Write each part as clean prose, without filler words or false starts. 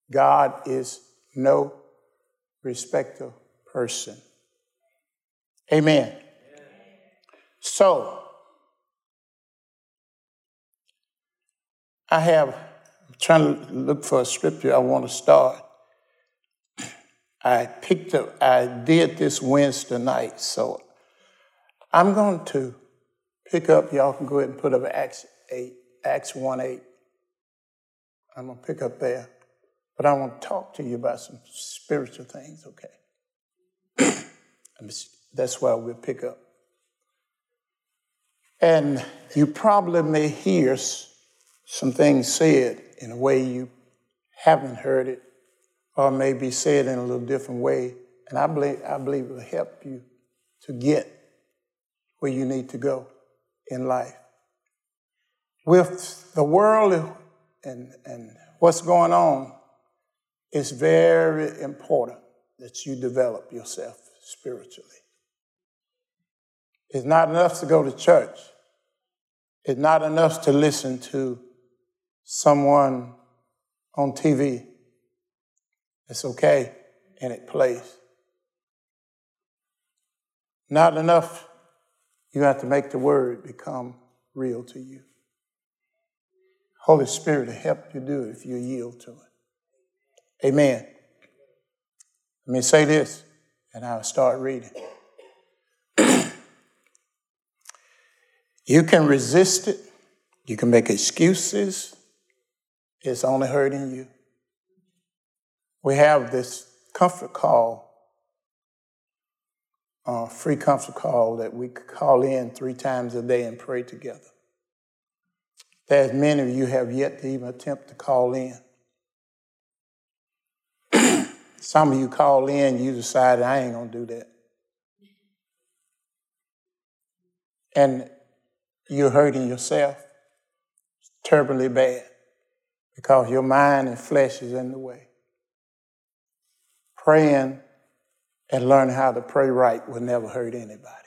God is no respecter of person. Amen. So, I'm trying to look for a scripture I want to start. I did this Wednesday night, so I'm going to pick up, y'all can go ahead and put up Acts 1:8. I'm going to pick up there. But I want to talk to you about some spiritual things, okay? That's why we'll pick up. And you probably may hear some things said in a way you haven't heard it, or maybe said in a little different way. And I believe it will help you to get where you need to go in life. With the world and what's going on, it's very important that you develop yourself spiritually. It's not enough to go to church. It's not enough to listen to someone on TV. It's okay, and it plays. Not enough. You have to make the word become real to you. Holy Spirit will help you do it if you yield to it. Amen. Let me say this, and I'll start reading. You can resist it. You can make excuses. It's only hurting you. We have this comfort call, free comfort call that we call in 3 times a day and pray together. There's many of you have yet to even attempt to call in. Some of you call in, you decided, I ain't going to do that. And you're hurting yourself terribly bad because your mind and flesh is in the way. Praying and learning how to pray right will never hurt anybody.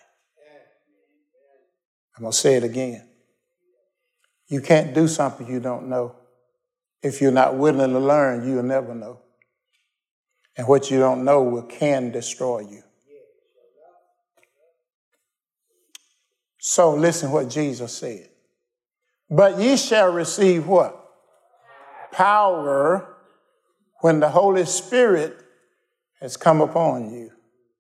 I'm going to say it again. You can't do something you don't know. If you're not willing to learn, you'll never know. And what you don't know can destroy you. So listen what Jesus said. But ye shall receive what? Power when the Holy Spirit has come upon you.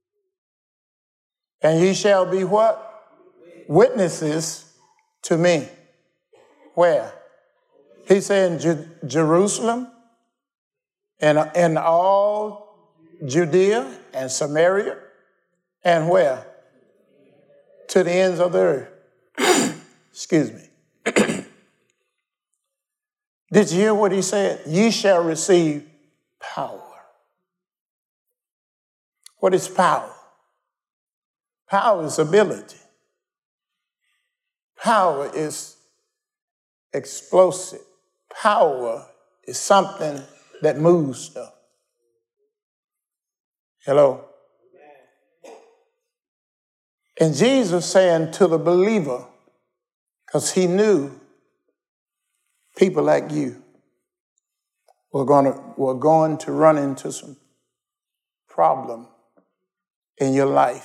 And ye shall be what? Witnesses to me. Where? He said in Jerusalem and all Judea and Samaria. And where? To the ends of the earth. Excuse me. Did you hear what he said? Ye shall receive power. What is power? Power is ability. Power is explosive. Power is something that moves stuff. Hello? And Jesus saying to the believer, because he knew people like you were going to run into some problem in your life.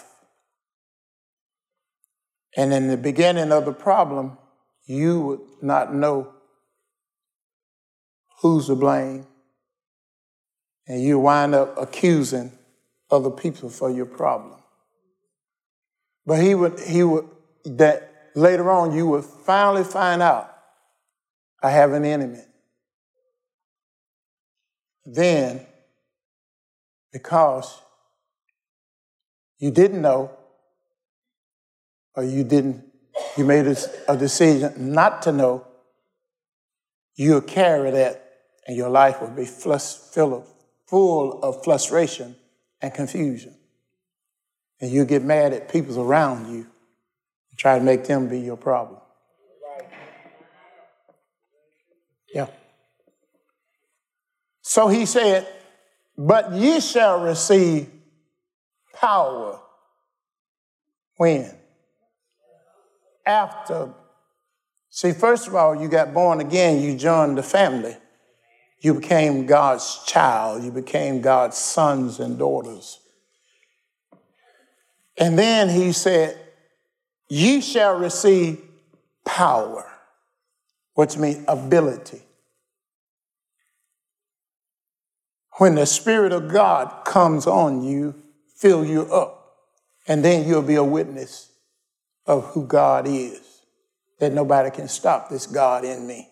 And in the beginning of the problem, you would not know who's to blame. And you wind up accusing other people for your problem. But he would that later on you would finally find out, I have an enemy. Then, because you didn't know, or you made a decision not to know, you'll carry that and your life will be full of frustration and confusion. And you get mad at people around you and try to make them be your problem. Yeah. So he said, but ye shall receive power. When? After. See, first of all, you got born again, you joined the family. You became God's child. You became God's sons and daughters. And then he said, ye shall receive power, which means ability. When the Spirit of God comes on you, fill you up, and then you'll be a witness of who God is, that nobody can stop this God in me.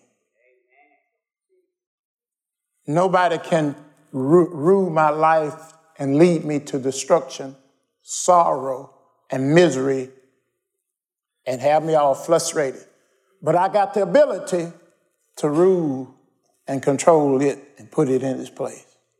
Nobody can rule my life and lead me to destruction, sorrow, and misery, and have me all frustrated. But I got the ability to rule and control it and put it in its place.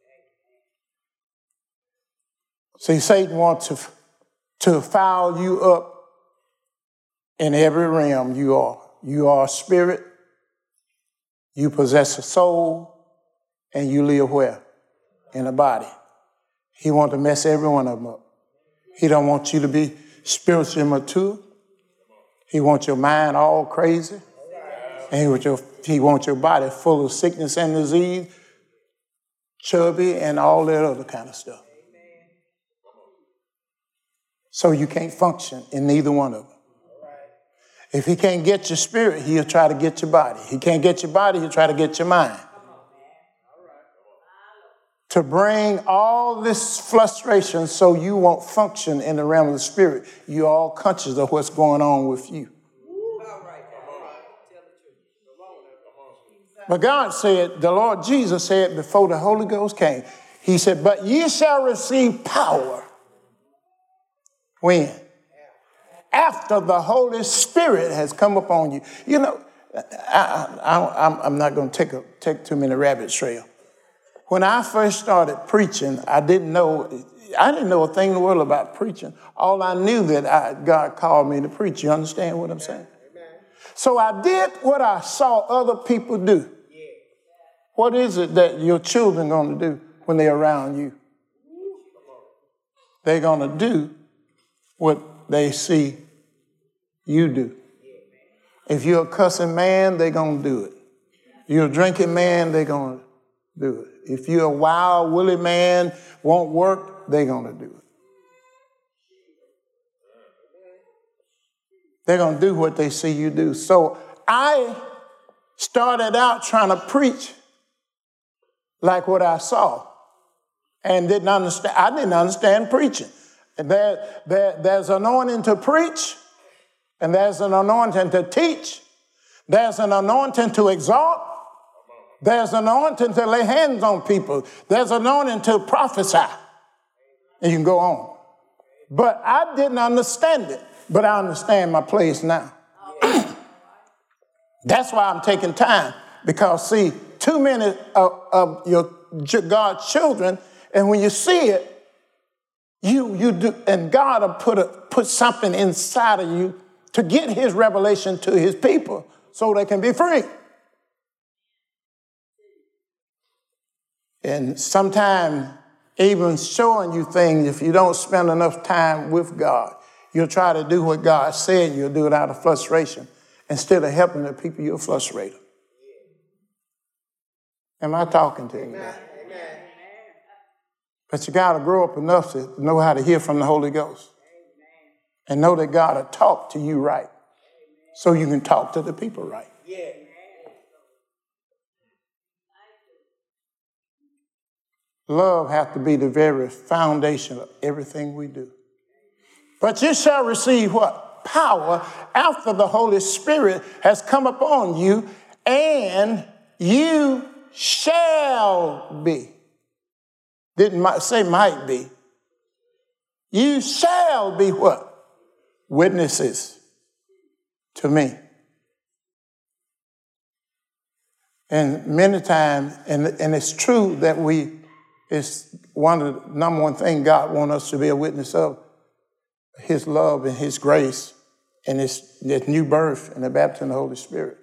See, Satan wants to foul you up in every realm you are. You are a spirit, you possess a soul, and you live where? In a body. He wants to mess every one of them up. He don't want you to be spiritually mature. He wants your mind all crazy. And he wants your body full of sickness and disease, chubby, and all that other kind of stuff. So you can't function in neither one of them. If he can't get your spirit, he'll try to get your body. He can't get your body, he'll try to get your mind. To bring all this frustration so you won't function in the realm of the spirit. You're all conscious of what's going on with you. But God said, the Lord Jesus said before the Holy Ghost came, he said, but ye shall receive power. When? After the Holy Spirit has come upon you. You know, I'm not going to take too many rabbit trails. When I first started preaching, I didn't know a thing in the world about preaching. All I knew that God called me to preach. You understand what I'm saying? So I did what I saw other people do. What is it that your children are going to do when they're around you? They're going to do what they see you do. If you're a cussing man, they're going to do it. If you're a drinking man, they're going to do it. If you're a wild, woolly man, won't work, they're going to do it. They're going to do what they see you do. So I started out trying to preach like what I saw and didn't understand. I didn't understand preaching. And there's anointing to preach, and there's an anointing to teach. There's an anointing to exhort. There's an anointing to lay hands on people. There's an anointing to prophesy. And you can go on. But I didn't understand it. But I understand my place now. That's why I'm taking time. Because, see, too many of your God's children, and when you see it, you do, and God will put something inside of you to get his revelation to his people so they can be free. And sometimes even showing you things, if you don't spend enough time with God, you'll try to do what God said, you'll do it out of frustration instead of helping the people you're frustrated. Am I talking to you? Amen. But you got to grow up enough to know how to hear from the Holy Ghost. And know that God will talk to you right. So you can talk to the people right. Yeah. Love has to be the very foundation of everything we do. But you shall receive what? Power after the Holy Spirit has come upon you, and you shall be. Didn't say might be. You shall be what? Witnesses to me. And many times, and it's true that it's one of the number one thing God wants us to be a witness of, his love and his grace and his new birth and the baptism of the Holy Spirit.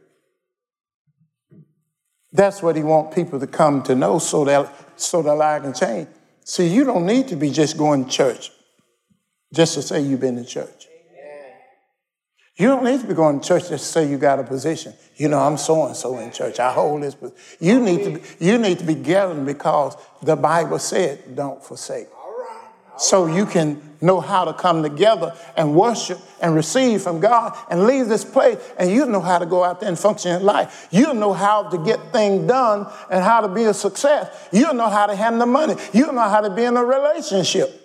That's what he wants people to come to know so their life can change. See, you don't need to be just going to church just to say you've been in church. Amen. You don't need to be going to church just to say you got a position. You know, I'm so-and-so in church. I hold this position. You need to be gathering because the Bible said don't forsake. So you can know how to come together and worship and receive from God and leave this place, and you know how to go out there and function in life. You know how to get things done and how to be a success. You know how to handle money. You know how to be in a relationship.